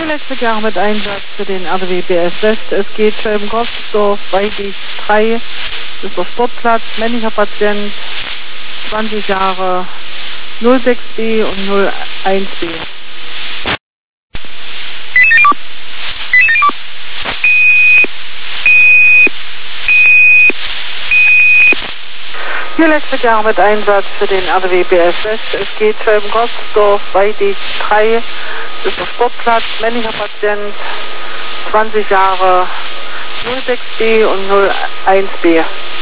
letzte Jahre mit Einsatz für den RWBS West. Es geht Schölben-Gosdorf, Weidig 3, das ist der Sportplatz, männlicher Patient, 20 Jahre, 06B und 01B. Hier letzte Jahre mit Einsatz für den RWBS West. Es geht Schölben-Gosdorf, Weidig 3, das ist der Sportplatz, männlicher Patient, 20 Jahre, 06B und 01B.